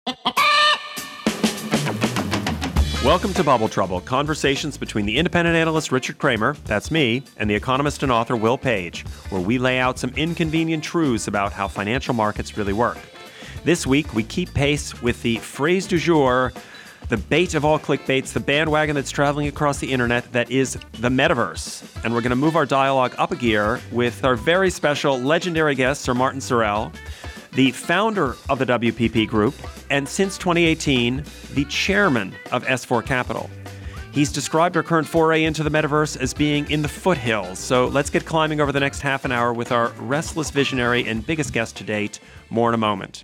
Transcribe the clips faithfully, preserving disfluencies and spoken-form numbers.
Welcome to Bubble Trouble, conversations between the independent analyst Richard Kramer, that's me, and the economist and author Will Page, where we lay out some inconvenient truths about how financial markets really work. This week, we keep pace with the phrase du jour, the bait of all clickbaits, the bandwagon that's traveling across the internet that is the metaverse. And we're going to move our dialogue up a gear with our very special legendary guest, Sir Martin Sorrell, the founder of the W P P Group, and since twenty eighteen, the chairman of S four Capital. He's described our current foray into the metaverse as being in the foothills. So let's get climbing over the next half an hour with our restless visionary and biggest guest to date. More in a moment.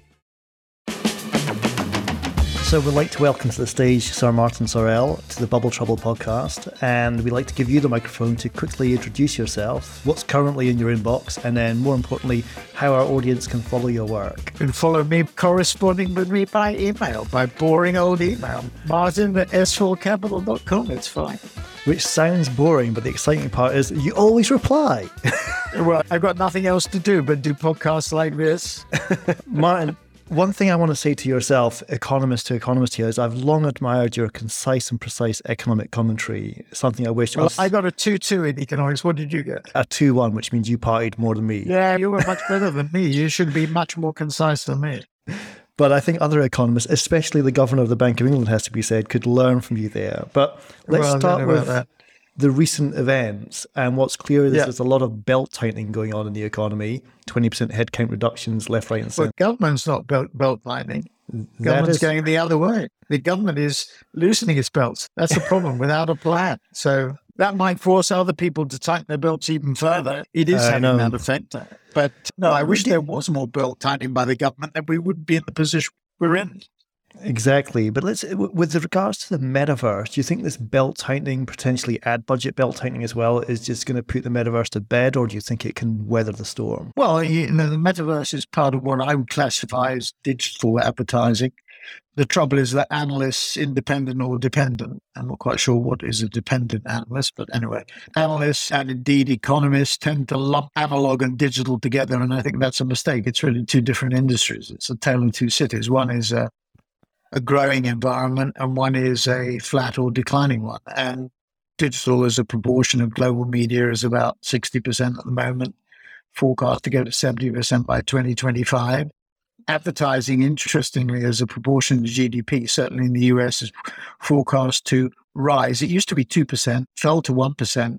So we'd like to welcome to the stage Sir Martin Sorrell to the Bubble Trouble podcast, and we'd like to give you the microphone to quickly introduce yourself, what's currently in your inbox, and then more importantly, how our audience can follow your work. You can follow me corresponding with me by email, by boring old email, martin at s four capital dot com, it's fine. Which sounds boring, but the exciting part is you always reply. Well, I've got nothing else to do but do podcasts like this. Martin, one thing I want to say to yourself, economist to economist here, is I've long admired your concise and precise economic commentary. Something I wish well, was... I got a two two in economics. What did you get? A two one, which means you partied more than me. Yeah, you were much better than me. You should be much more concise than me. But I think other economists, especially the governor of the Bank of England, has to be said, could learn from you there. But let's well, start with that. the recent events. And what's clear is yeah. there's a lot of belt tightening going on in the economy. twenty percent headcount reductions left, right and Well, centre. government's not belt, belt tightening. That Government's is- going the other way. The government is loosening its belts. That's the problem, without a plan. So that might force other people to tighten their belts even further. It is I having know. that effect. But no, I wish there was more belt tightening by the government, then we wouldn't be in the position we're in. Exactly. But let's, with regards to the metaverse, do you think this belt tightening, potentially ad budget belt tightening as well, is just going to put the metaverse to bed, or do you think it can weather the storm? Well, you know, the metaverse is part of what I would classify as digital advertising. The trouble is that analysts, independent or dependent, I'm not quite sure what is a dependent analyst, but anyway, analysts and indeed economists tend to lump analog and digital together, and I think that's a mistake. It's really two different industries. It's a tale of two cities. One is a, a growing environment, and one is a flat or declining one. And digital as a proportion of global media is about sixty percent at the moment, forecast to go to seventy percent by twenty twenty-five. Advertising, interestingly, as a proportion of G D P, certainly in the U S, is forecast to rise. It used to be two percent, fell to one percent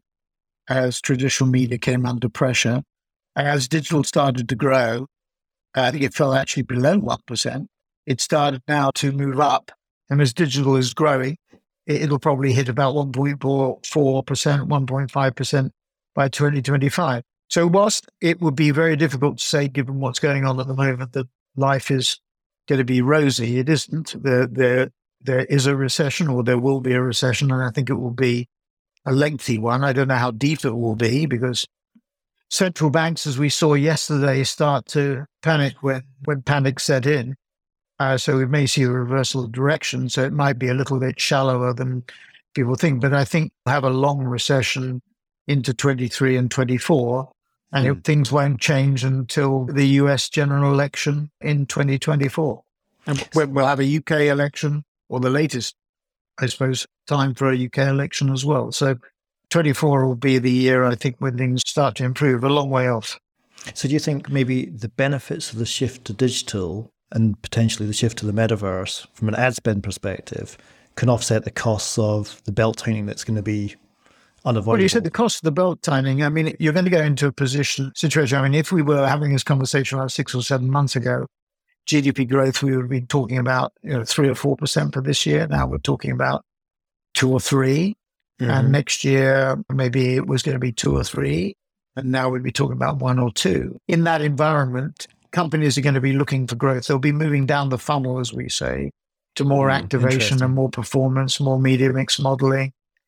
as traditional media came under pressure. And as digital started to grow, I think it fell actually below one percent. It started now to move up. And as digital is growing, it'll probably hit about one point four percent, one point five percent by twenty twenty-five. So whilst it would be very difficult to say, given what's going on at the moment, that life is going to be rosy, it isn't. There, there, there is a recession, or there will be a recession, and I think it will be a lengthy one. I don't know how deep it will be, because central banks, as we saw yesterday, start to panic when, when panic set in. Uh, so we may see a reversal of direction. So it might be a little bit shallower than people think. But I think we'll have a long recession into twenty-three and twenty-four. And mm. things won't change until the U S general election in twenty twenty-four. And we'll have a U K election, or the latest, I suppose, time for a U K election as well. So twenty-four will be the year, I think, when things start to improve, a long way off. So do you think maybe the benefits of the shift to digital and potentially the shift to the metaverse from an ad spend perspective can offset the costs of the belt tightening that's going to be unavoidable? Well, you said the cost of the belt tightening. I mean, you're going to go into a position, situation. I mean, if we were having this conversation about six or seven months ago, G D P growth, we would be talking about, you know, three or four percent for this year. Now we're talking about two or three. Mm-hmm. And next year, maybe it was going to be two or three. And now we'd be talking about one or two. In that environment, companies are going to be looking for growth. They'll be moving down the funnel, as we say, to more mm, activation and more performance, more media mix modeling,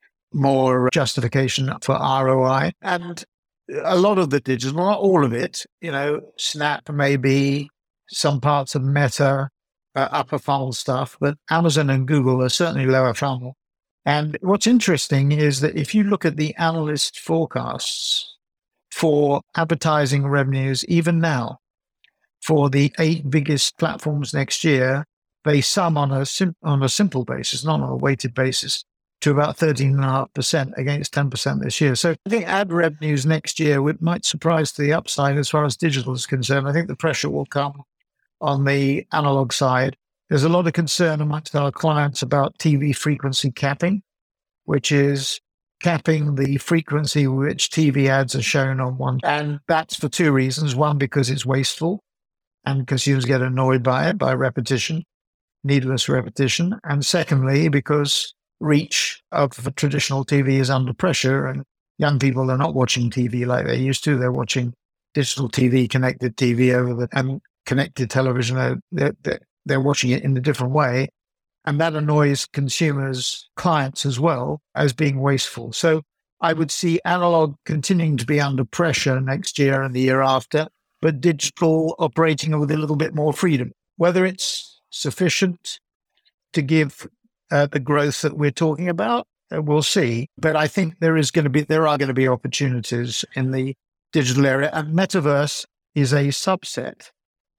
more justification for R O I. And a lot of the digital, not all of it, you know, Snap maybe, some parts of Meta, uh, upper funnel stuff, but Amazon and Google are certainly lower funnel. And what's interesting is that if you look at the analyst forecasts for advertising revenues, even now, for the eight biggest platforms next year, they sum on a sim- on a simple basis, not on a weighted basis, to about thirteen point five percent against ten percent this year. So I think ad revenues next year it might surprise to the upside as far as digital is concerned. I think the pressure will come on the analog side. There's a lot of concern amongst our clients about T V frequency capping, which is capping the frequency which T V ads are shown on one. And that's for two reasons. One, because it's wasteful and consumers get annoyed by it, by repetition, needless repetition. And secondly, because reach of traditional T V is under pressure and young people are not watching T V like they used to. They're watching digital T V, connected T V over the, and connected television. They're, they're, they're watching it in a different way. And that annoys consumers, clients as well, as being wasteful. So I would see analog continuing to be under pressure next year and the year after, but digital operating with a little bit more freedom. Whether it's sufficient to give uh, the growth that we're talking about, uh, we'll see. But I think there is going to be there are going to be opportunities in the digital area, and metaverse is a subset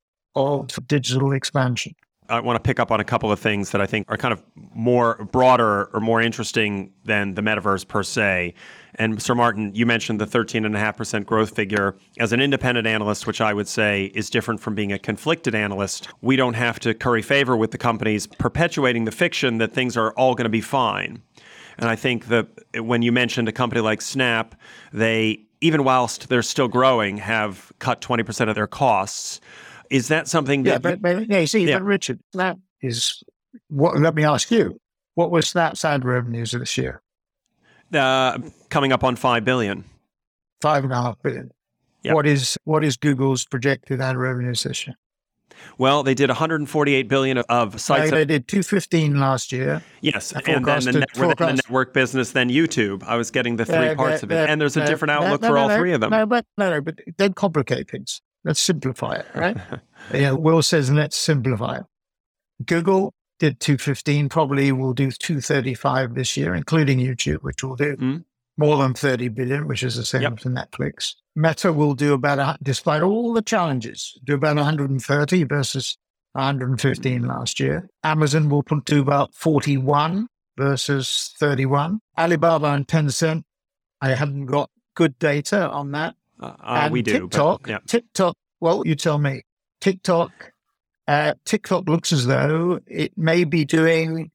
of digital expansion. I want to pick up on a couple of things that I think are kind of more broader or more interesting than the metaverse per se. And Sir Martin, you mentioned the thirteen point five percent growth figure. As an independent analyst, which I would say is different from being a conflicted analyst, we don't have to curry favor with the companies perpetuating the fiction that things are all going to be fine. And I think that when you mentioned a company like Snap, they, even whilst they're still growing, have cut twenty percent of their costs. Is that something that... Yeah, but, but yeah, you see, yeah. But Richard, Snap is... What, let me ask you, what was Snap's ad revenues this year? Uh, coming up on five billion dollars. Five and a half billion. Yep. What is what is Google's projected ad revenues this year? Well, they did one hundred forty-eight billion dollars of, of sites. They, they did two hundred fifteen last year. Yes, and then the, net, the network business, then YouTube. I was getting the three uh, parts of it. And there's a different outlook no, no, for all no, three of them. No, but no, no, but don't complicate things. Let's simplify it, right? Yeah, Will says, let's simplify it. Google did two hundred fifteen, probably will do two hundred thirty-five this year, including YouTube, which will do mm. more than thirty billion, which is the same yep. as Netflix. Meta will do about, a, despite all the challenges, do about one hundred thirty versus one hundred fifteen last year. Amazon will do about forty-one versus thirty-one. Alibaba and Tencent, I haven't got good data on that. Uh, uh, we do. TikTok, but, yeah. TikTok, well, you tell me. TikTok, uh, TikTok looks as though it may be doing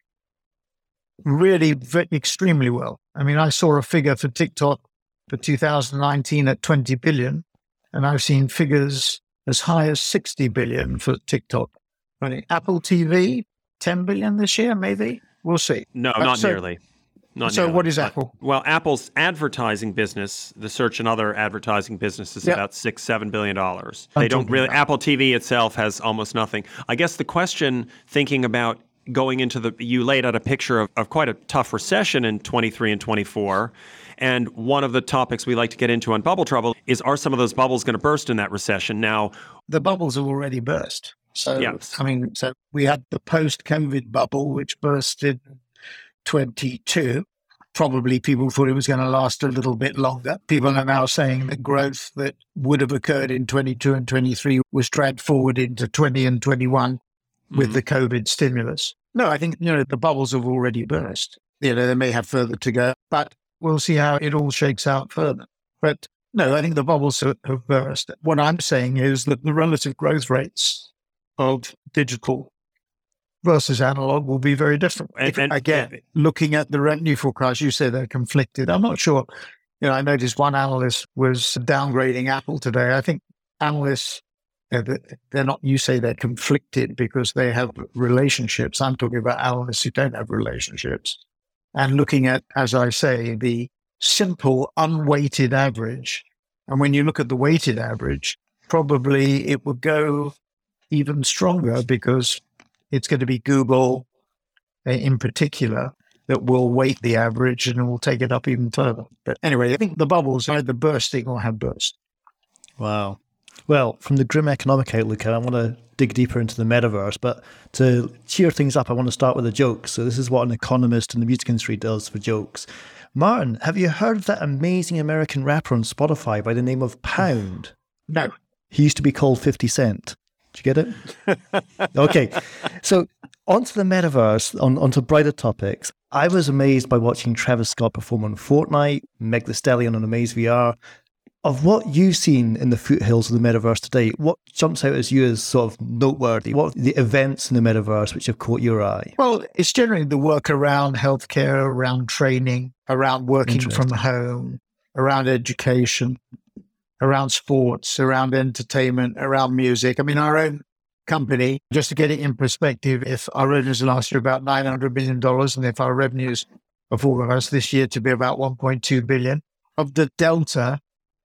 really very, extremely well. I mean, I saw a figure for TikTok for two thousand nineteen at twenty billion, and I've seen figures as high as sixty billion for TikTok. I mean, Apple T V, ten billion this year, maybe? We'll see. No, but not so, nearly. Not so nearly. What is Apple? Well, Apple's advertising business, the search and other advertising business, is yep. about six, seven billion dollars. They don't really. About. Apple T V itself has almost nothing. I guess the question, thinking about going into the, you laid out a picture of, of quite a tough recession in twenty-three and twenty-four. And one of the topics we like to get into on Bubble Trouble is, are some of those bubbles going to burst in that recession? Now, the bubbles have already burst. So, yes. I mean, so we had the post-COVID bubble, which burst in twenty-two. Probably people thought it was going to last a little bit longer. People are now saying the growth that would have occurred in twenty-two and twenty-three was dragged forward into twenty and twenty-one with mm-hmm. the COVID stimulus. No, I think, you know, the bubbles have already burst. You know, they may have further to go, but we'll see how it all shakes out further. But no, I think the bubbles have burst. What I'm saying is that the relative growth rates of digital versus analog will be very different. And, and, Again, and, looking at the revenue forecast, you say they're conflicted. I'm not sure. You know, I noticed one analyst was downgrading Apple today. I think analysts, they're not, you say they're conflicted because they have relationships. I'm talking about analysts who don't have relationships. And looking at, as I say, the simple unweighted average. And when you look at the weighted average, probably it would go even stronger because it's going to be Google uh, in particular that will weight the average and will take it up even further. But anyway, I think the bubbles are either bursting or have burst. Wow. Well, from the grim economic outlook, I want to dig deeper into the metaverse, but to cheer things up, I want to start with a joke. So this is what an economist in the music industry does for jokes. Martin, have you heard of that amazing American rapper on Spotify by the name of Pound? No. He used to be called fifty cent. Did you get it? Okay. So Onto the metaverse, on, onto brighter topics. I was amazed by watching Travis Scott perform on Fortnite, Meg Thee Stallion on Amaze V R. Of what you've seen in the foothills of the metaverse today, what jumps out as you as sort of noteworthy? What are the events in the metaverse which have caught your eye? Well, it's generally the work around healthcare, around training, around working from home, around education, around sports, around entertainment, around music. I mean, our own company, just to get it in perspective, if our revenues last year about nine hundred million dollars, and if our revenues are forecast this year to be about one point two billion dollars, of the delta,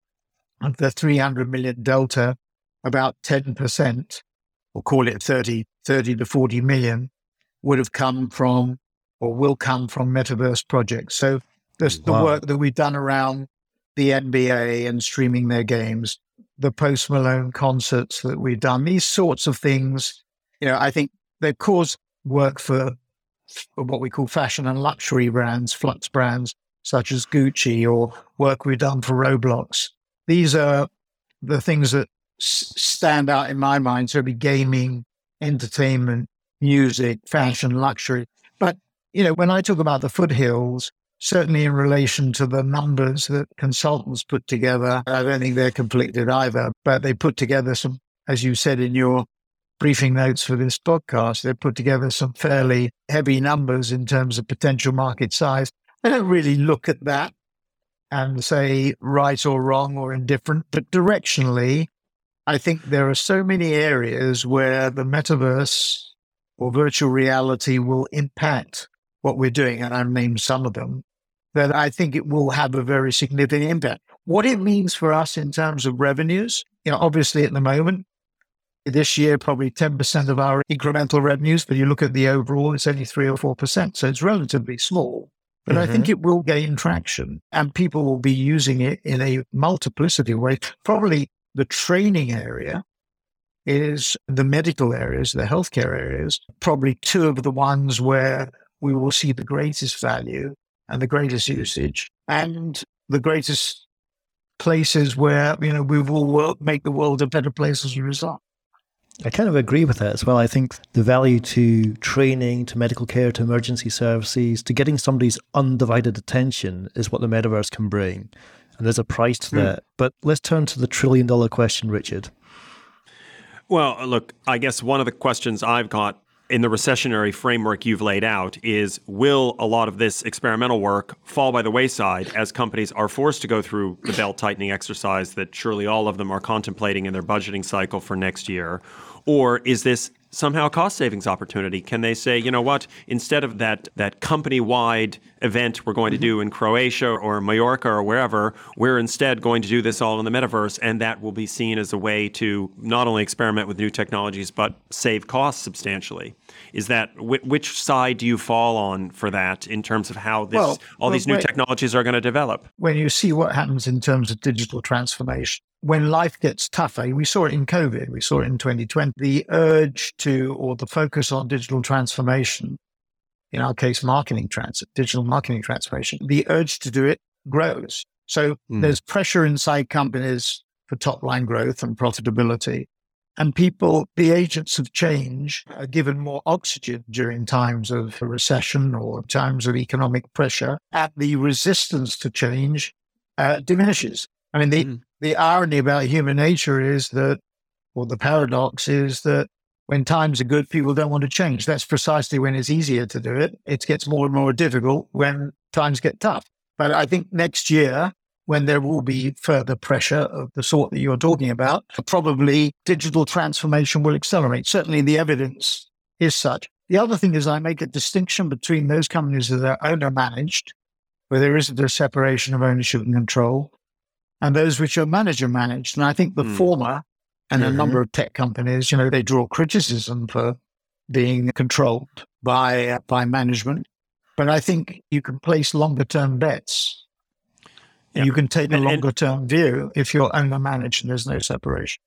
of the three hundred million delta, about ten percent, or call it thirty, thirty to forty million, would have come from, or will come from metaverse projects. So there's wow. the work that we've done around the N B A and streaming their games, the Post Malone concerts that we've done, these sorts of things, you know, I think they've caused work for, for what we call fashion and luxury brands, flux brands, such as Gucci, or work we've done for Roblox. These are the things that s- stand out in my mind. So it'd be gaming, entertainment, music, fashion, luxury. But, you know, when I talk about the foothills, certainly in relation to the numbers that consultants put together, I don't think they're completed either, but they put together some, as you said in your briefing notes for this podcast, they put together some fairly heavy numbers in terms of potential market size. They don't really look at that and say right or wrong or indifferent, but directionally, I think there are so many areas where the metaverse or virtual reality will impact what we're doing, and I've named some of them, that I think it will have a very significant impact. What it means for us in terms of revenues, you know, obviously at the moment, this year, probably ten percent of our incremental revenues, but you look at the overall, it's only three or four percent. So it's relatively small, but mm-hmm. I think it will gain traction and people will be using it in a multiplicity of ways. Probably the training area is the medical areas, the healthcare areas, probably two of the ones where we will see the greatest value and the greatest usage and the greatest places where, you know, we will work, make the world a better place as a result. I kind of agree with that as well. I think the value to training, to medical care, to emergency services, to getting somebody's undivided attention is what the metaverse can bring. And there's a price to mm. that. But let's turn to the trillion dollar question, Richard. Well, look, I guess one of the questions I've got in the recessionary framework you've laid out is, will a lot of this experimental work fall by the wayside as companies are forced to go through the belt-tightening exercise that surely all of them are contemplating in their budgeting cycle for next year? Or is this somehow a cost savings opportunity? Can they say, you know what, instead of that that company-wide event we're going to do in Croatia or Mallorca or wherever, we're instead going to do this all in the metaverse, and that will be seen as a way to not only experiment with new technologies, but save costs substantially. Is that, wh- which side do you fall on for that in terms of how this well, all well, these new wait. technologies are going to develop? When you see what happens in terms of digital transformation, when life gets tougher, we saw it in COVID, we saw it in twenty twenty, the urge to, or the focus on digital transformation, in our case, marketing trans, digital marketing transformation, the urge to do it grows. So mm. there's pressure inside companies for top line growth and profitability. And people, the agents of change, are given more oxygen during times of recession or times of economic pressure, and the resistance to change uh, diminishes. I mean, the, mm. the irony about human nature is that, or the paradox is that when times are good, people don't want to change. That's precisely when it's easier to do it. It gets more and more difficult when times get tough. But I think next year, when there will be further pressure of the sort that you're talking about, probably digital transformation will accelerate. Certainly the evidence is such. The other thing is I make a distinction between those companies that are owner-managed, where there isn't a separation of ownership and control, and those which are manager-managed. And I think the mm. former, and mm-hmm. a number of tech companies, you know, they draw criticism for being controlled by, uh, by management. But I think you can place longer-term bets. Yeah. You can take a longer term view if you're owner managed and there's no separation.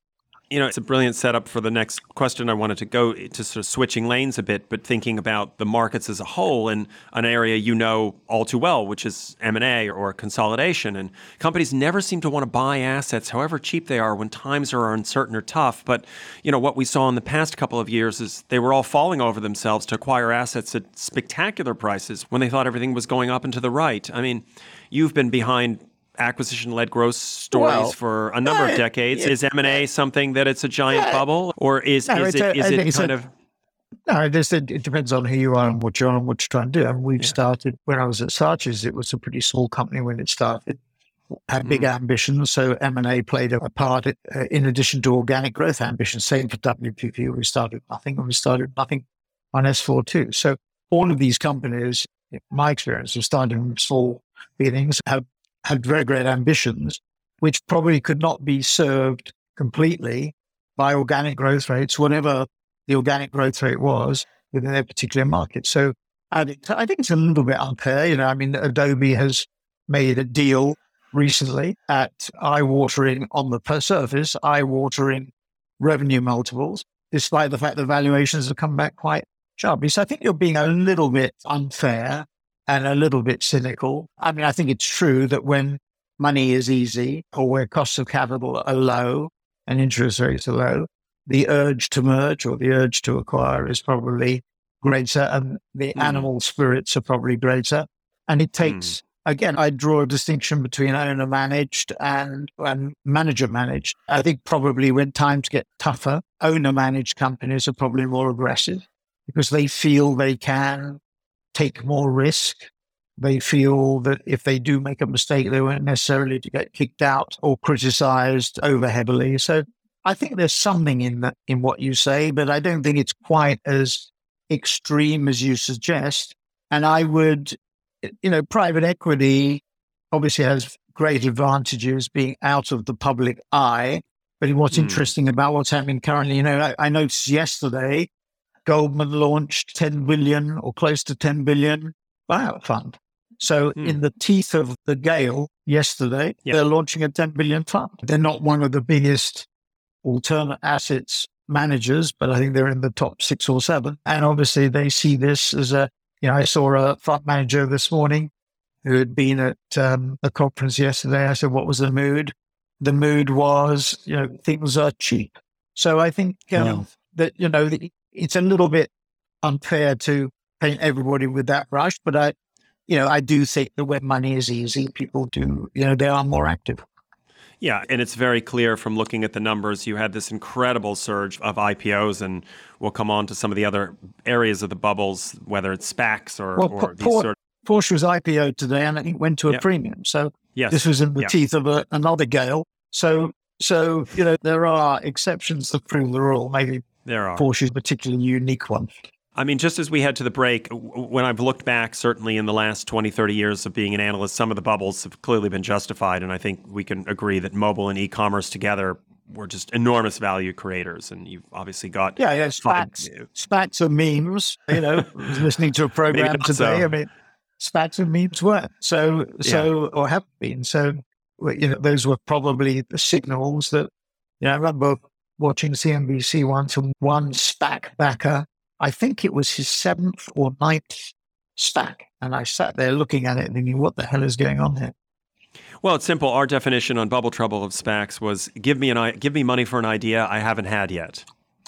You know, it's a brilliant setup for the next question. I wanted to go to sort of switching lanes a bit, but thinking about the markets as a whole in an area you know all too well, which is M and A or consolidation. And companies never seem to want to buy assets, however cheap they are, when times are uncertain or tough. But, you know, what we saw in the past couple of years is they were all falling over themselves to acquire assets at spectacular prices when they thought everything was going up and to the right. I mean, you've been behind acquisition-led growth stories Well, for a number uh, of decades. yeah. Is M and A something that it's a giant Yeah. bubble, or is No, is it's it a- is I think it it's kind a- of No, this, it, it depends on who you are and what you're on and what you're trying to do. And we've Yeah. started, when I was at Sarches, it was a pretty small company when it started, had big Mm. ambitions. So M and A played a part uh, in addition to organic growth ambitions. Same for W P P. We started nothing and we started nothing on S four too. So all of these companies, in my experience, have started from small beginnings, have had very great ambitions, which probably could not be served completely by organic growth rates, whatever the organic growth rate was within their particular market. So I think, I think it's a little bit unfair. You know, I mean, Adobe has made a deal recently at eye-watering on the per surface, eye-watering revenue multiples, despite the fact that valuations have come back quite sharply. So I think you're being a little bit unfair and a little bit cynical. I mean, I think it's true that when money is easy or where costs of capital are low and interest rates are low, the urge to merge or the urge to acquire is probably greater and the Mm. animal spirits are probably greater. And it takes, again, I draw a distinction between owner managed and, and manager managed. I think probably when times get tougher, owner managed companies are probably more aggressive because they feel they can take more risk. They feel that if they do make a mistake, they won't necessarily to get kicked out or criticized over heavily. So I think there's something in that, in what you say, but I don't think it's quite as extreme as you suggest. And I would, you know, private equity obviously has great advantages being out of the public eye. But what's Mm. interesting about what's happening currently, you know, I, I noticed yesterday, Goldman launched ten billion or close to ten billion buyout fund. So Hmm. in the teeth of the gale yesterday, Yeah. they're launching a ten billion fund. They're not one of the biggest alternate assets managers, but I think they're in the top six or seven. And obviously they see this as a, you know, I saw a fund manager this morning who had been at um, a conference yesterday. I said, what was the mood? The mood was, you know, things are cheap. So I think um, Wow. that, you know, the, it's a little bit unfair to paint everybody with that brush, but I, you know, I do think that when money is easy, people do, you know, they are more active. Yeah, and it's very clear from looking at the numbers, you had this incredible surge of I P Os, and we'll come on to some of the other areas of the bubbles, whether it's SPACs or, Well, or Por- these Por- sort of, Porsche was I P O'd today and it went to a Yep. premium. So yes. this was in the Yeah. teeth of a, another gale. So, so, you know, there are exceptions that prove the rule. Maybe There are. Porsche is a particularly unique one. I mean, just as we head to the break, w- when I've looked back, certainly in the last twenty, thirty years of being an analyst, some of the bubbles have clearly been justified. And I think we can agree that mobile and e-commerce together were just enormous value creators. And you've obviously got... Yeah, yeah, Fine. SPACs, SPACs are memes. You know, I was listening to a program not today. so. I mean, SPACs and memes weren't. So, so, or have been. So, well, you know, those were probably the signals that, you know, I remember watching C N B C once and one SPAC backer, I think it was his seventh or ninth SPAC. And I sat there looking at it and thinking, what the hell is going on here? Well, it's simple. Our definition on Bubble Trouble of SPACs was give me an i- give me money for an idea I haven't had yet,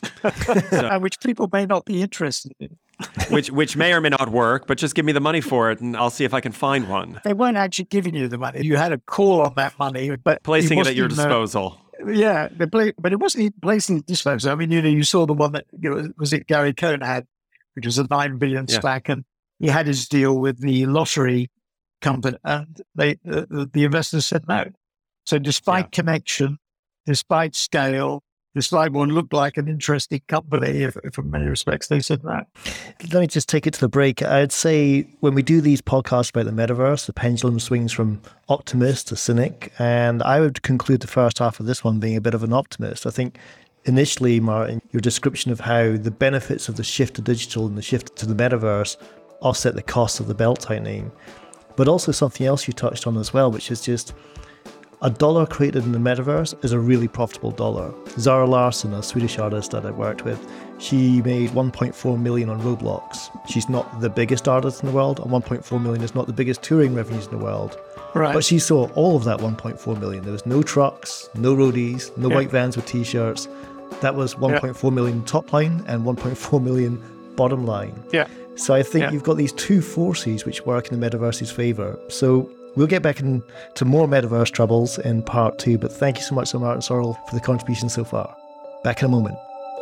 And which people may not be interested in. which which may or may not work, but just give me the money for it, and I'll see if I can find one. They weren't actually giving you the money. You had a call on that money, but Placing it wasn't at your even a- disposal. Yeah, the play, but it wasn't even placing at disposal. I mean, you know, you saw the one that, you know, was it Gary Cohn had, which was a nine billion Yeah. SPAC, and he had his deal with the lottery company, and they uh, the, the investors said no. So, despite Yeah. connection, despite scale, despite what looked like an interesting company, if, if in many respects, they said no. Let me just take it to the break. I'd say when we do these podcasts about the metaverse, the pendulum swings from optimist to cynic. And I would conclude the first half of this one being a bit of an optimist. I think initially, Martin, your description of how the benefits of the shift to digital and the shift to the metaverse offset the cost of the belt tightening. But also something else you touched on as well, which is just A dollar created in the metaverse is a really profitable dollar. Zara Larsson, a Swedish artist that I worked with, she made one point four million on Roblox. She's not the biggest artist in the world, and one point four million is not the biggest touring revenues in the world. Right. But she saw all of that one point four million. There was no trucks, no roadies, no yeah. white vans with t-shirts. That was one point four million top line and one point four million bottom line. Yeah. So I think yeah. you've got these two forces which work in the metaverse's favour. So we'll get back into more metaverse troubles in part two, but thank you so much, Sir Martin Sorrell, for the contribution so far. Back in a moment.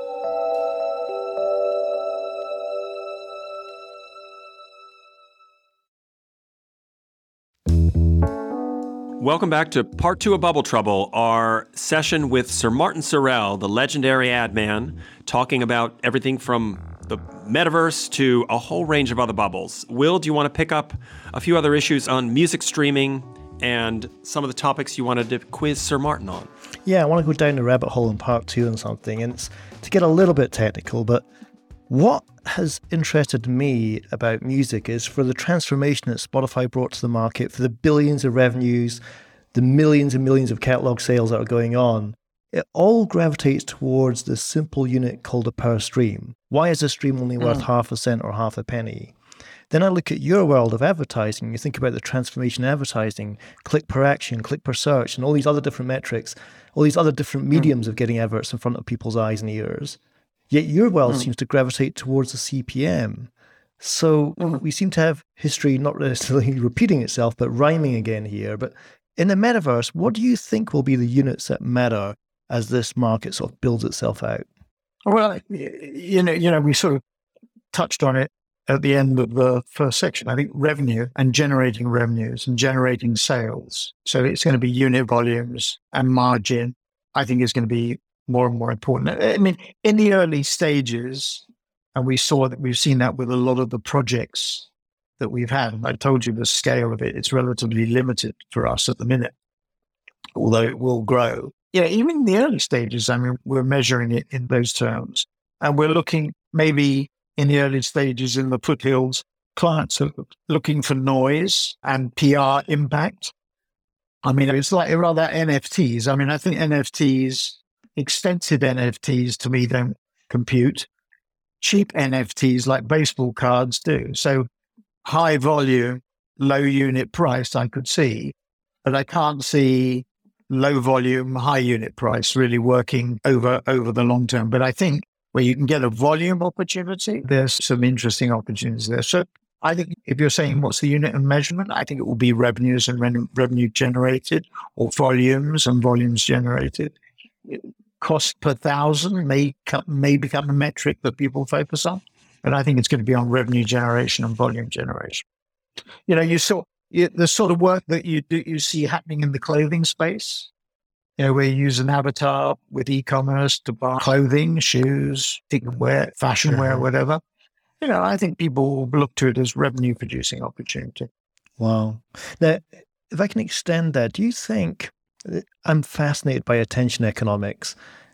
Welcome back to part two of Bubble Trouble, our session with Sir Martin Sorrell, the legendary ad man, talking about everything from the metaverse to a whole range of other bubbles. Will, do you want to pick up a few other issues on music streaming and some of the topics you wanted to quiz Sir Martin on? Yeah, I want to go down the rabbit hole in part two and something, and it's to get a little bit technical, but what has interested me about music is for the transformation that Spotify brought to the market, for the billions of revenues, the millions and millions of catalog sales that are going on. It all gravitates towards this simple unit called a per stream. Why is a stream only worth mm. half a cent or half a penny? Then I look at your world of advertising. You think about the transformation in advertising, click per action, click per search, and all these other different metrics, all these other different mediums mm. of getting adverts in front of people's eyes and ears. Yet your world mm. seems to gravitate towards the C P M. So mm. we seem to have history not necessarily repeating itself, but rhyming again here. But in the metaverse, what do you think will be the units that matter as this market sort of builds itself out? Well, you know, you know, we sort of touched on it at the end of the first section. I think revenue and generating revenues and generating sales. So it's going to be unit volumes and margin, I think is going to be more and more important. I mean, in the early stages, and we saw that we've seen that with a lot of the projects that we've had. I told you the scale of it, it's relatively limited for us at the minute, although it will grow. Yeah, even in the early stages, I mean, we're measuring it in those terms. And we're looking maybe in the early stages in the foothills, clients are looking for noise and P R impact. I mean, it's like rather N F Ts. I mean, I think N F Ts, extensive N F Ts to me don't compute. Cheap N F Ts like baseball cards do. So high volume, low unit price, I could see, but I can't see low volume, high unit price really working over, over the long term. But I think where you can get a volume opportunity, there's some interesting opportunities there. So I think if you're saying what's the unit of measurement, I think it will be revenues and re- revenue generated, or volumes and volumes generated. Cost per thousand may, may become a metric that people focus on, but I think it's going to be on revenue generation and volume generation. You know, you saw you, the sort of work that you do, you see happening in the clothing space, you know, where you use an avatar with e-commerce to buy clothing, shoes, wear, fashion wear, whatever. You know, I think people will look to it as revenue producing opportunity. Wow. Now, if I can extend that, do you think, I'm fascinated by attention economics,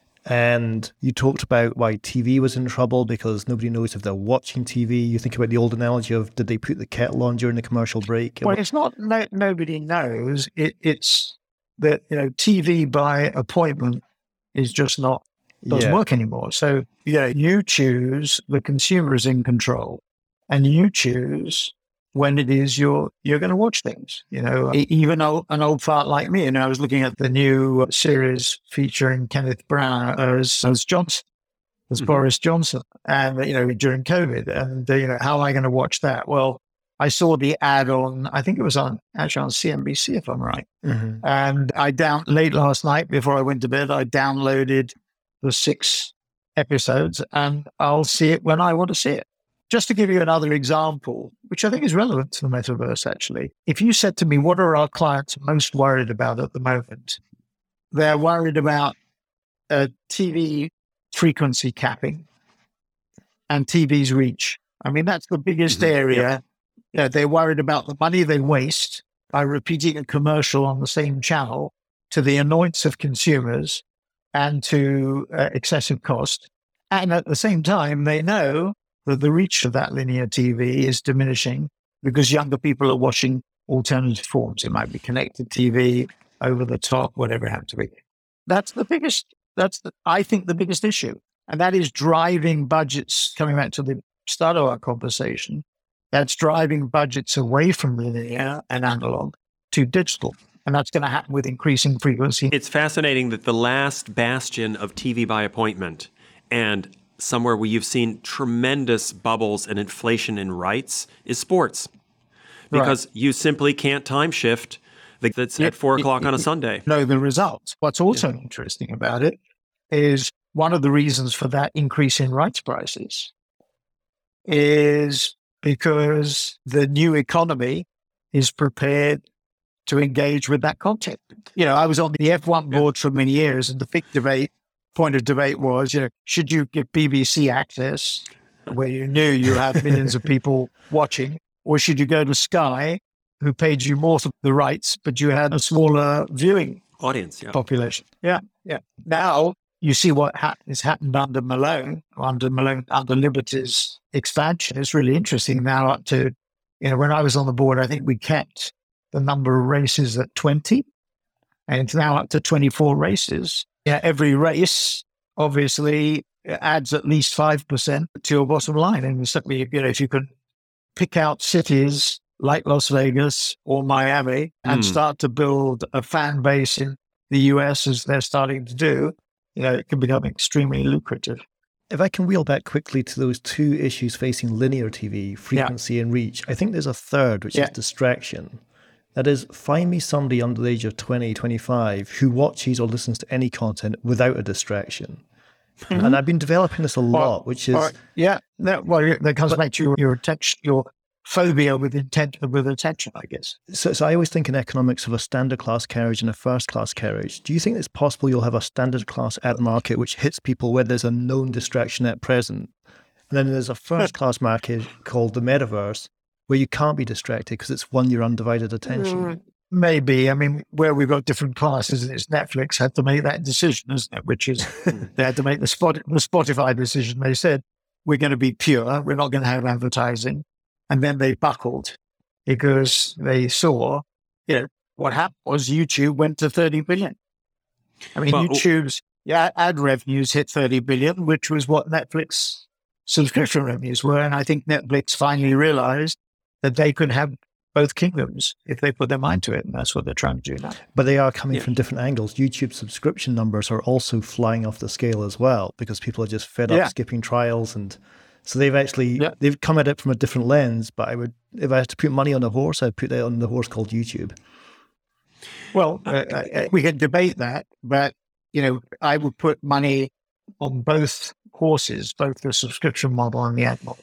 and you talked about why T V was in trouble because nobody knows if they're watching T V. You think about the old analogy of, did they put the kettle on during the commercial break? Well, it's not, no, nobody knows. It, it's that, you know, T V by appointment is just not, doesn't yeah. work anymore. So, yeah, you choose, the consumer is in control, and you choose when it is you're you're going to watch things. You know, even old, an old fart like me. And I was looking at the new series featuring Kenneth Branagh as as Johnson, as mm-hmm. Boris Johnson, and you know during COVID, and you know how am I going to watch that? Well, I saw the ad on, I think it was on actually on C N B C if I'm right, mm-hmm. and I down late last night before I went to bed, I downloaded the six episodes, and I'll see it when I want to see it. Just to give you another example, which I think is relevant to the metaverse, actually. If you said to me, what are our clients most worried about at the moment? They're worried about uh, T V frequency capping and T V's reach. I mean, that's the biggest mm-hmm. area. Yeah. You know, they're worried about the money they waste by repeating a commercial on the same channel to the annoyance of consumers and to uh, excessive cost. And at the same time, they know that the reach of that linear T V is diminishing because younger people are watching alternative forms. It might be connected T V, over the top, whatever it happens to be. That's the biggest, that's, the, I think, the biggest issue. And that is driving budgets, coming back to the start of our conversation, that's driving budgets away from linear and analog to digital. And that's going to happen with increasing frequency. It's fascinating that the last bastion of T V by appointment and somewhere where you've seen tremendous bubbles and inflation in rights is sports. Because right. you simply can't time shift that's yeah, at four o'clock it, on a Sunday. Know the results. What's also yeah. interesting about it is one of the reasons for that increase in rights prices is because the new economy is prepared to engage with that content. You know, I was on the F one board yeah. for many years, and the big debate, point of debate was, you know, should you give B B C access where you knew you had millions of people watching, or should you go to Sky, who paid you more for the rights, but you had a smaller viewing audience yeah. population? Yeah, yeah. Now you see what ha- has happened under Malone, under Malone, under Liberty's expansion. It's really interesting now up to, you know, when I was on the board, I think we kept the number of races at twenty, and it's now up to twenty-four races. Yeah, every race obviously adds at least five percent to your bottom line. And certainly, you know, if you can pick out cities like Las Vegas or Miami and mm. start to build a fan base in the U S as they're starting to do, you know, it can become extremely lucrative. If I can wheel back quickly to those two issues facing linear T V, frequency yeah. and reach, I think there's a third, which yeah. is distraction. That is, find me somebody under the age of twenty, twenty-five who watches or listens to any content without a distraction. Mm-hmm. And I've been developing this a lot, well, which is... Well, yeah, that, well, that comes but, back to your, your, attention, your phobia with intent with attention, I guess. So, so I always think in economics of a standard class carriage and a first class carriage. Do you think it's possible you'll have a standard class ad market which hits people where there's a known distraction at present? And then there's a first class market called the metaverse, where you can't be distracted because it's one your undivided attention. Mm, maybe. I mean, where we've got different classes, it's Netflix had to make that decision, isn't it? Which is, they had to make the, Spot, the Spotify decision. They said, we're going to be pure. We're not going to have advertising. And then they buckled because they saw, you know, what happened was YouTube went to thirty billion. I mean, well, YouTube's yeah, ad revenues hit thirty billion, which was what Netflix subscription revenues were. And I think Netflix finally realized that they could have both kingdoms if they put their mind to it. And that's what they're trying to do now. But they are coming yeah. from different angles. YouTube subscription numbers are also flying off the scale as well, because people are just fed up yeah. skipping trials. And so they've actually, yeah. they've come at it from a different lens. But I would, if I had to put money on a horse, I'd put that on the horse called YouTube. Well, uh, uh, we can debate that, but, you know, I would put money on both horses, both the subscription model and the ad model.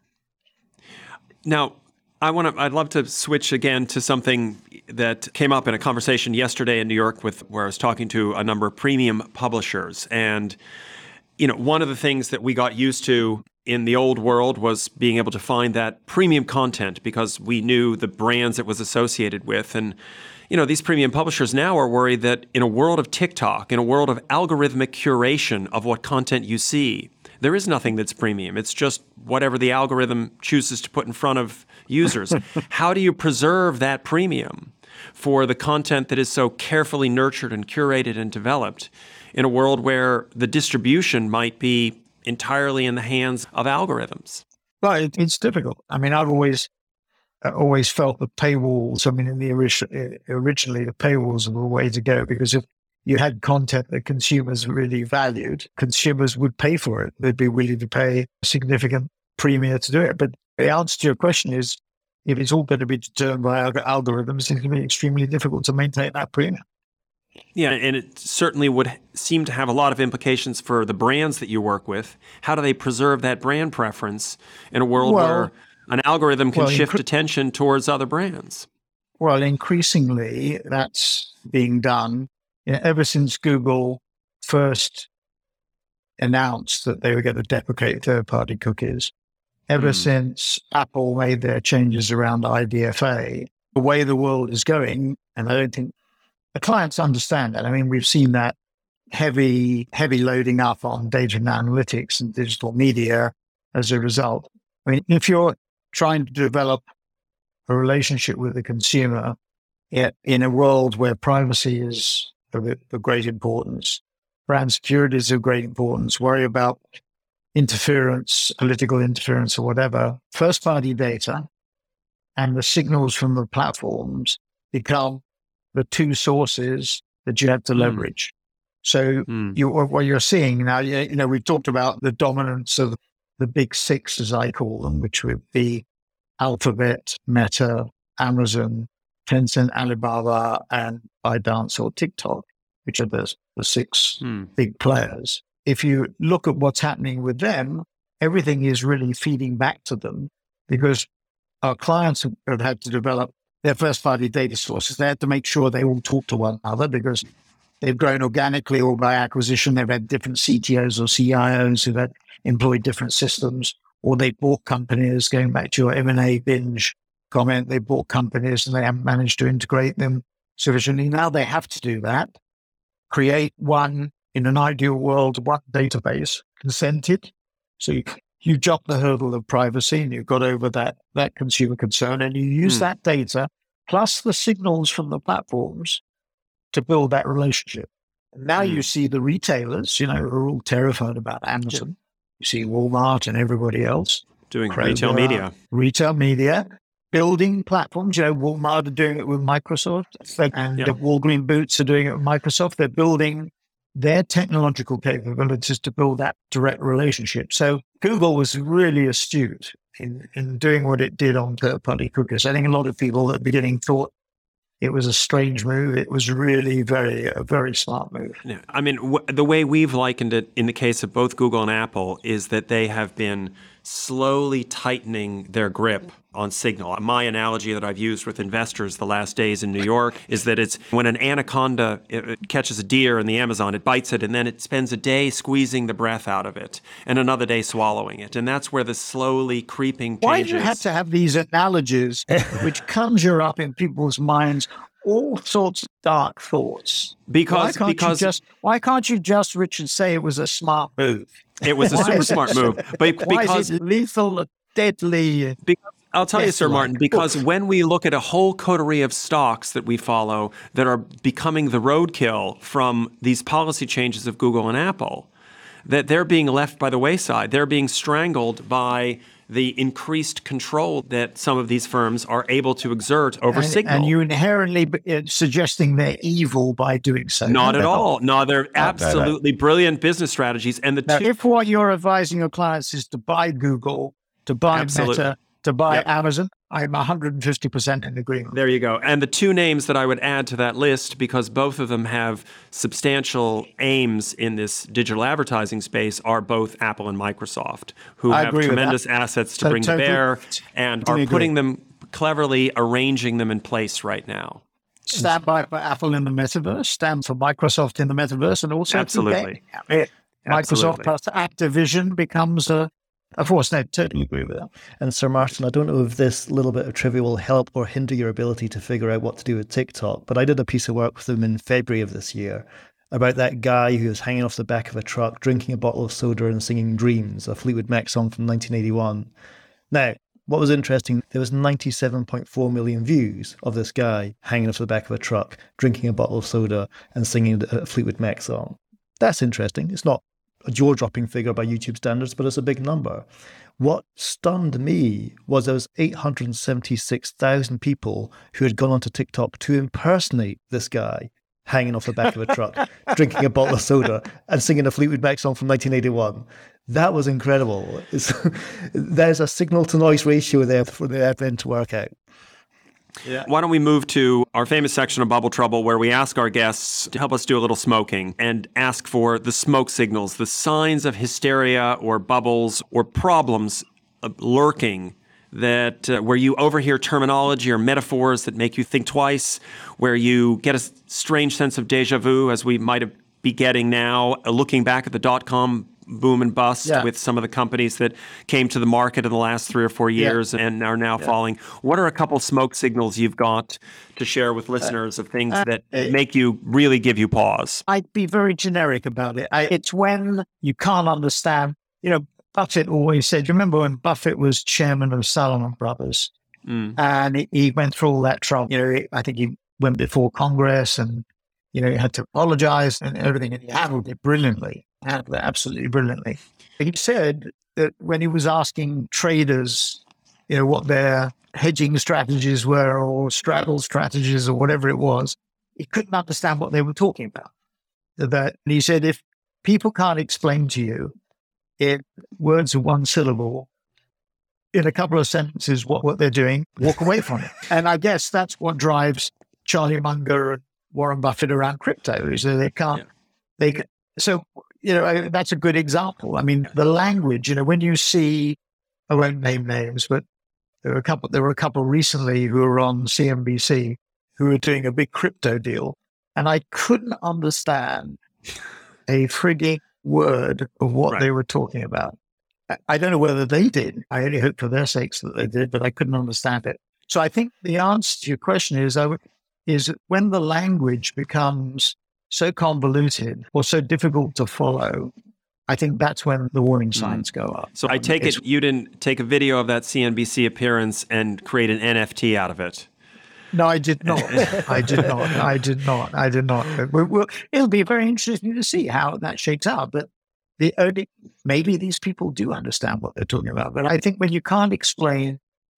Now, I want to. I'd love to switch again to something that came up in a conversation yesterday in New York, with where I was talking to a number of premium publishers, and you know, one of the things that we got used to in the old world was being able to find that premium content because we knew the brands it was associated with, and you know, these premium publishers now are worried that in a world of TikTok, in a world of algorithmic curation of what content you see, there is nothing that's premium. It's just whatever the algorithm chooses to put in front of users. How do you preserve that premium for the content that is so carefully nurtured and curated and developed in a world where the distribution might be entirely in the hands of algorithms? Well, it, it's difficult. I mean, I've always uh, always felt the paywalls, I mean, in the ori- originally the paywalls were the way to go, because if you had content that consumers really valued, consumers would pay for it. They'd be willing to pay a significant premium to do it. But the answer to your question is, if it's all going to be determined by alg- algorithms, it's going to be extremely difficult to maintain that premium. Yeah, and it certainly would seem to have a lot of implications for the brands that you work with. How do they preserve that brand preference in a world well, where an algorithm can well, shift incre- attention towards other brands? Well, increasingly, that's being done. You know, ever since Google first announced that they were going to deprecate third-party cookies, ever mm. since Apple made their changes around I D F A, the way the world is going, and I don't think the clients understand that. I mean, we've seen that heavy, heavy loading up on data and analytics and digital media as a result. I mean, if you're trying to develop a relationship with the consumer in a world where privacy is of, of great importance, brand security is of great importance, worry about interference, political interference or whatever, first-party data and the signals from the platforms become the two sources that you have to leverage. Mm. So mm. you, what you're seeing now, you know, we've talked about the dominance of the big six, as I call them, which would be Alphabet, Meta, Amazon, Tencent, Alibaba, and ByteDance or TikTok, which are the, the six mm. big players. If you look at what's happening with them, everything is really feeding back to them because our clients have had to develop their first-party data sources. They had to make sure they all talk to one another because they've grown organically or by acquisition. They've had different C T Os or C I Os who've had employed different systems, or they bought companies, going back to your M and A binge comment, they bought companies and they haven't managed to integrate them sufficiently. Now they have to do that, create one, in an ideal world, one database, consented. So you, you jump the hurdle of privacy and you've got over that, that consumer concern, and you use mm. that data plus the signals from the platforms to build that relationship. And now mm. you see the retailers, you know, who are all terrified about Amazon. Yeah. You see Walmart and everybody else. Doing Kroger, retail media. Retail media. Building platforms. You know, Walmart are doing it with Microsoft, and yeah. the Walgreen Boots are doing it with Microsoft. They're building their technological capabilities to build that direct relationship. So Google was really astute in, in doing what it did on third-party cookies. I think a lot of people at the beginning thought it was a strange move. It was really very, a very smart move. Yeah. I mean, w- the way we've likened it in the case of both Google and Apple is that they have been slowly tightening their grip on signal. My analogy that I've used with investors the last days in New York is that it's when an anaconda it catches a deer in the Amazon, it bites it, and then it spends a day squeezing the breath out of it and another day swallowing it. And that's where the slowly creeping changes. Why do you have to have these analogies which conjure up in people's minds all sorts of dark thoughts? Because, why can't because you just, why can't you just, Richard, say it was a smart move? It was a super smart move. But why because is it lethal, deadly? Because, I'll tell you, Sir Martin, because when we look at a whole coterie of stocks that we follow that are becoming the roadkill from these policy changes of Google and Apple, that they're being left by the wayside. They're being strangled by the increased control that some of these firms are able to exert over and, signal. And you inherently uh, suggesting they're evil by doing so. Not at all. No, they're absolutely brilliant business strategies. And the now, two- if what you're advising your clients is to buy Google, to buy absolutely. Meta, to buy yep. Amazon, I'm one hundred fifty percent in agreement. There you go. And the two names that I would add to that list, because both of them have substantial aims in this digital advertising space, are both Apple and Microsoft, who I have tremendous assets to so, bring totally, to bear and are agree. putting them, cleverly arranging them in place right now. Stand by for Apple in the metaverse, stand for Microsoft in the metaverse, and also absolutely. Microsoft absolutely. plus Activision becomes a Of course, I totally agree with that. And Sir Martin, I don't know if this little bit of trivia will help or hinder your ability to figure out what to do with TikTok, but I did a piece of work with them in February of this year about that guy who was hanging off the back of a truck, drinking a bottle of soda and singing Dreams, a Fleetwood Mac song from nineteen eighty-one. Now, what was interesting, there was ninety-seven point four million views of this guy hanging off the back of a truck, drinking a bottle of soda and singing a Fleetwood Mac song. That's interesting. It's not a jaw-dropping figure by YouTube standards, but it's a big number. What stunned me was there was eight hundred seventy-six thousand people who had gone onto TikTok to impersonate this guy hanging off the back of a truck, drinking a bottle of soda and singing a Fleetwood Mac song from nineteen eighty-one. That was incredible. It's, there's a signal-to-noise ratio there for the advent to work out. Yeah. Why don't we move to our famous section of Bubble Trouble, where we ask our guests to help us do a little smoking and ask for the smoke signals, the signs of hysteria or bubbles or problems lurking that uh, where you overhear terminology or metaphors that make you think twice, where you get a strange sense of deja vu, as we might be getting now, uh, looking back at the dot-com boom and bust yeah. with some of the companies that came to the market in the last three or four years yeah. and are now yeah. falling. What are a couple smoke signals you've got to share with listeners of things uh, that uh, make you really give you pause? I'd be very generic about it. I, it's when you can't understand. You know, Buffett always said, you remember when Buffett was chairman of Salomon Brothers mm. and he, he went through all that trouble. You know, I think he went before Congress and, you know, he had to apologize and everything, and he handled it brilliantly, handled it absolutely brilliantly. He said that when he was asking traders, you know, what their hedging strategies were or straddle strategies or whatever it was, he couldn't understand what they were talking about. That, and he said, if people can't explain to you in words of one syllable, in a couple of sentences, what, what they're doing, walk away from it. And I guess that's what drives Charlie Munger and Warren Buffett around crypto, is that they can't, yeah. they can, so, you know, that's a good example. I mean, the language, you know, when you see, I won't name names, but there were a couple, there were a couple recently who were on C N B C who were doing a big crypto deal. And I couldn't understand a frigging word of what right. they were talking about. I don't know whether they did. I only hope for their sakes that they did, but I couldn't understand it. So I think the answer to your question is, is when the language becomes so convoluted or so difficult to follow, I think that's when the warning signs mm. go up. So I take it's, it you didn't take a video of that C N B C appearance and create an N F T out of it. No, I did not. I did not. I did not. I did not. We're, we're, it'll be very interesting to see how that shakes out. But the only, maybe these people do understand what they're talking about. But I think when you can't explain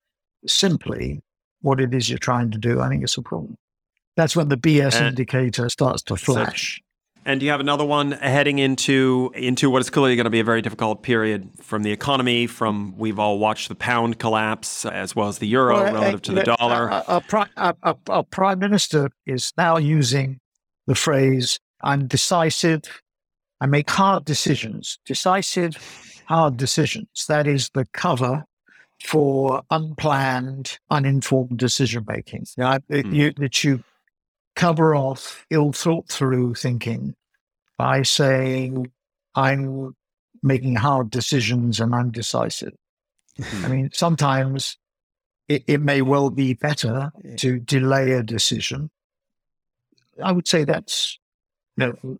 simply what it is you're trying to do, I think it's a problem. That's when the B S and, indicator starts to flash. And you have another one heading into into what is clearly going to be a very difficult period from the economy, from we've all watched the pound collapse, as well as the euro well, relative uh, to the uh, dollar. Our, our, our, our prime minister is now using the phrase, I'm decisive, I make hard decisions. Decisive, hard decisions. That is the cover for unplanned, uninformed decision-making. You know, mm. you, that you cover off ill-thought-through thinking by saying, I'm making hard decisions and I'm decisive. Mm-hmm. I mean, sometimes it, it may well be better to delay a decision. I would say that's you know,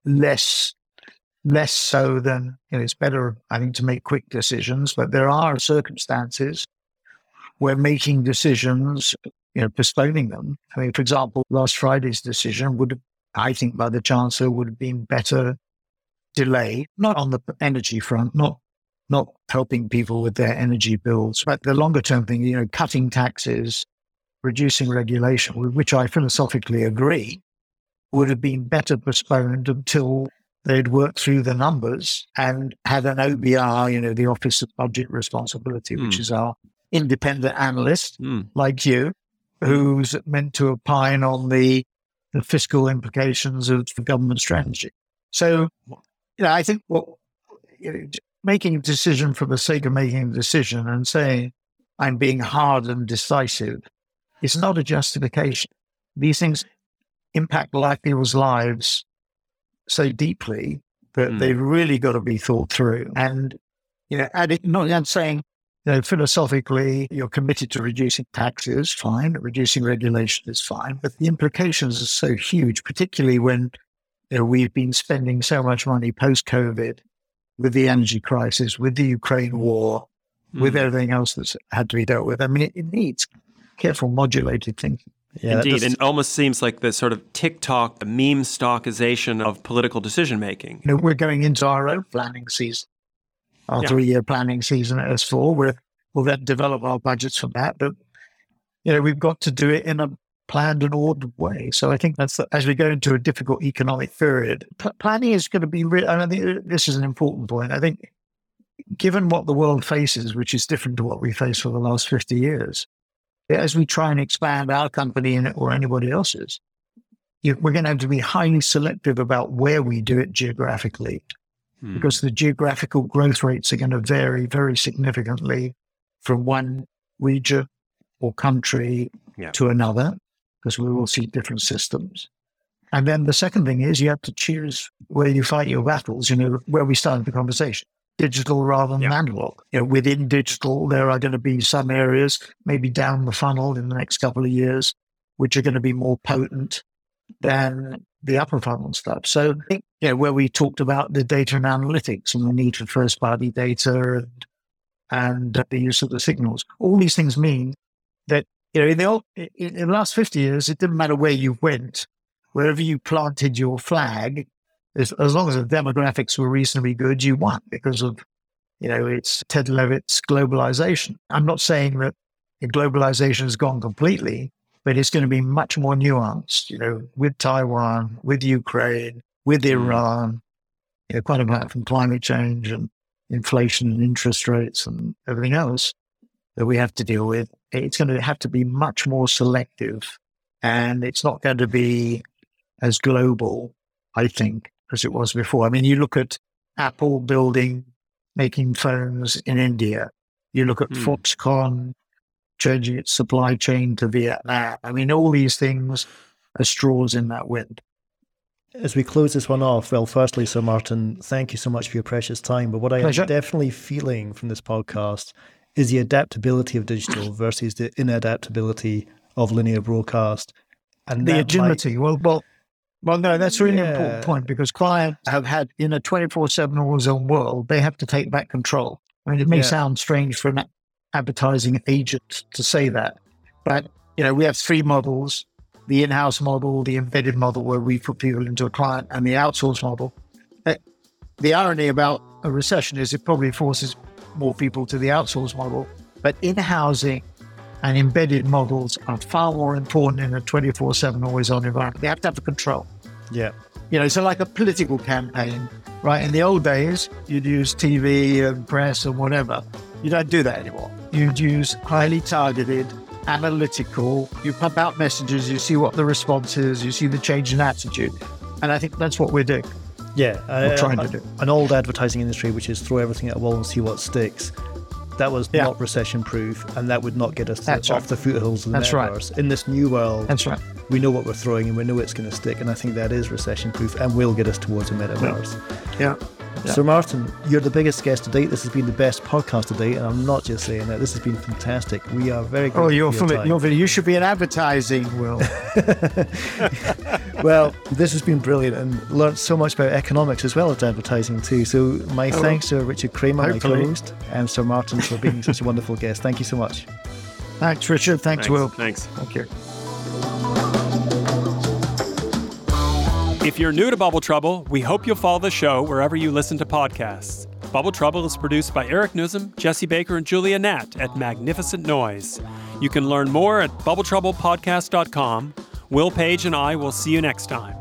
less less so than, you know, it's better, I think, to make quick decisions, but there are circumstances where making decisions, you know, postponing them. I mean, for example, last Friday's decision would have, I think, by the Chancellor, would have been better delayed, not on the energy front, not not helping people with their energy bills, but the longer term thing, you know, cutting taxes, reducing regulation, with which I philosophically agree, would have been better postponed until they'd worked through the numbers and had an O B R, you know, the Office of Budget Responsibility, mm. which is our independent analyst mm. like you, who's meant to opine on the, the fiscal implications of the government strategy. So, you know, I think what you know, making a decision for the sake of making a decision and saying I'm being hard and decisive is not a justification. These things impact like people's lives so deeply that mm. they've really got to be thought through. And, you know, add it, not I'm saying, you know, philosophically, you're committed to reducing taxes, fine, reducing regulation is fine, but the implications are so huge, particularly when you know, we've been spending so much money post-COVID with the energy crisis, with the Ukraine war, mm. with everything else that's had to be dealt with. I mean, it, it needs careful modulated thinking. Yeah, Indeed. And it almost seems like the sort of TikTok, the meme stockization of political decision-making. You know, we're going into our own planning season, our yeah. three-year planning season at S four. We're, we'll then develop our budgets from that. But, you know, we've got to do it in a planned and ordered way. So I think that's, the, as we go into a difficult economic period, p- planning is going to be, re- I think this is an important point. I think given what the world faces, which is different to what we faced for the last fifty years, as we try and expand our company or anybody else's, you, we're going to have to be highly selective about where we do it geographically, hmm. because the geographical growth rates are going to vary very significantly from one region or country yeah. to another, because we will see different systems. And then the second thing is you have to choose where you fight your battles, you know, where we started the conversation. Digital rather than yeah. analog. You know, within digital, there are going to be some areas, maybe down the funnel in the next couple of years, which are going to be more potent than the upper funnel stuff. So, I think, you know, where we talked about the data and analytics and the need for first-party data and, and the use of the signals, all these things mean that You know, in the, old, in, in the last fifty years, it didn't matter where you went, wherever you planted your flag, as, as long as the demographics were reasonably good, you won because of, you know, it's Ted Levitt's globalization. I'm not saying that globalization has gone completely, but it's going to be much more nuanced, you know, with Taiwan, with Ukraine, with Iran, you know, quite apart from climate change and inflation and interest rates and everything else that we have to deal with. It's going to have to be much more selective, and it's not going to be as global, I think, as it was before. I mean, you look at Apple building, making phones in India. You look at mm. Foxconn changing its supply chain to Vietnam. I mean, all these things are straws in that wind. As we close this one off, well, firstly, Sir Martin, thank you so much for your precious time. But what I Pleasure. am definitely feeling from this podcast is the adaptability of digital versus the inadaptability of linear broadcast. And the agility. Might... Well, well, well, no, that's a really yeah. important point, because clients have had, in a twenty-four seven always-on world, they have to take back control. I mean, it may yeah. sound strange for an advertising agent to say that, but, you know, we have three models: the in-house model, the embedded model where we put people into a client, and the outsource model. The irony about a recession is it probably forces more people to the outsource model, but in-housing and embedded models are far more important in a twenty-four seven always-on environment. They have to have the control. Yeah. You know, so like a political campaign, right? In the old days, you'd use T V and press and whatever. You don't do that anymore. You'd use highly targeted, analytical, you pump out messages, you see what the response is, you see the change in attitude. And I think that's what we're doing. Yeah. We're uh, trying uh, to do. An old advertising industry, which is throw everything at a wall and see what sticks. That was yeah. not recession-proof, and that would not get us to, off right. the foothills of the That's metaverse. Right. In this new world, That's right. we know what we're throwing and we know it's going to stick, and I think that is recession-proof and will get us towards a metaverse. Yeah. yeah. yeah. Sir Martin, you're the biggest guest to date. This has been the best podcast to date, and I'm not just saying that. This has been fantastic. We are very grateful. Oh, you're for your from you're, you should be in advertising, Will. Well, this has been brilliant, and learned so much about economics as well as advertising too. So my oh, thanks to Richard Kramer, my co-host, and Sir Martin for being such a wonderful guest. Thank you so much. Thanks, Richard. Thanks, Thanks Will. Thanks. Thank you. If you're new to Bubble Trouble, we hope you'll follow the show wherever you listen to podcasts. Bubble Trouble is produced by Eric Newsom, Jesse Baker, and Julia Nat at Magnificent Noise. You can learn more at bubble trouble podcast dot com. Will Page and I will see you next time.